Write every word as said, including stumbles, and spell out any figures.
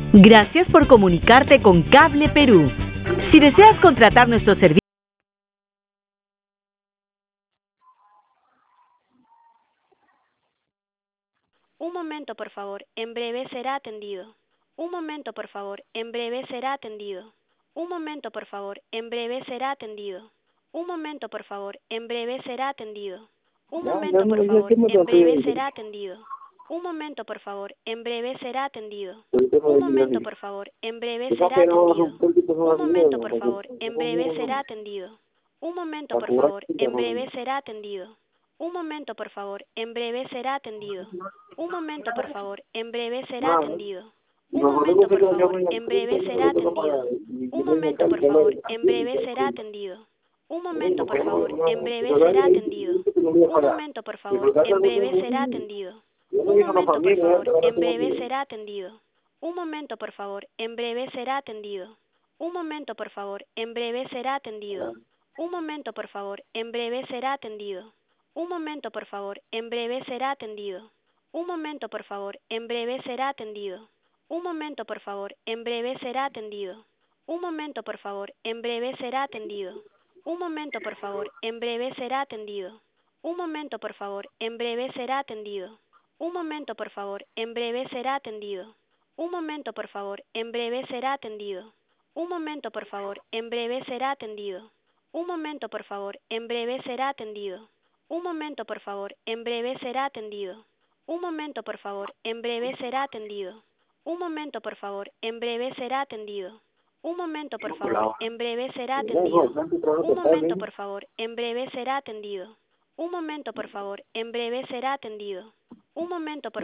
Gracias por comunicarte con Cable Perú. Si deseas contratar nuestros servicios. Un momento, por favor. En breve será atendido. Un momento, por favor. En breve será atendido. Un momento, por favor. En breve será atendido. Un momento, por favor. En breve será atendido. Un Ya, ya, momento, por mira, ya, favor. ¿qué me En tengo breve que será atendido. Un momento, por favor. En breve será atendido. el tema Un de mirar? momento, por favor. En breve Esa será pero atendido. un poquito Un más momento, dinero, por porque favor. En breve será no atendido. Un momento, para por cobrar favor. chica, En no. breve será atendido. Un momento, por favor. En breve será atendido. Un momento, por favor. En breve será Nada, atendido. y Un los amigos momento, que por yo favor. llaman al En crédito, breve yo será no tengo para atendido. y Un que venga momento, acá por y que haga favor. el En crédito, breve será pues, atendido. Un bueno, momento, por pero no, favor. En no, breve pero la será ley dice atendido. que no voy a Un pagar. momento, por favor. Pero cada En vez que breve yo será voy, atendido. yo no Un digo a la momento, por familia, favor. ahora En tengo breve que será atendido. Un momento, por favor. En breve será atendido. Un momento, por favor. En breve será atendido. Un momento, por favor. En breve será atendido. Un momento, por favor. En breve será atendido. Un momento, por favor. En breve será atendido. Un momento, por favor. En breve será atendido. Un momento, por favor. En breve será atendido. Un momento, por favor. En breve será atendido. Un momento, por favor. En breve será atendido. Un momento, por favor. En breve será atendido. Un momento, por favor. En breve será atendido. Un momento, por favor. En breve será atendido. Un momento, por favor. En breve será atendido. Un momento, por favor. En breve será atendido. Un momento, por favor. En breve será atendido. Un momento, por favor. En breve será atendido. Un momento, por favor. En breve será no, no, atendido. bastante trabajo Un total, momento, ¿eh? por favor. En breve será atendido. Un momento, por favor. En breve será atendido. Un momento, por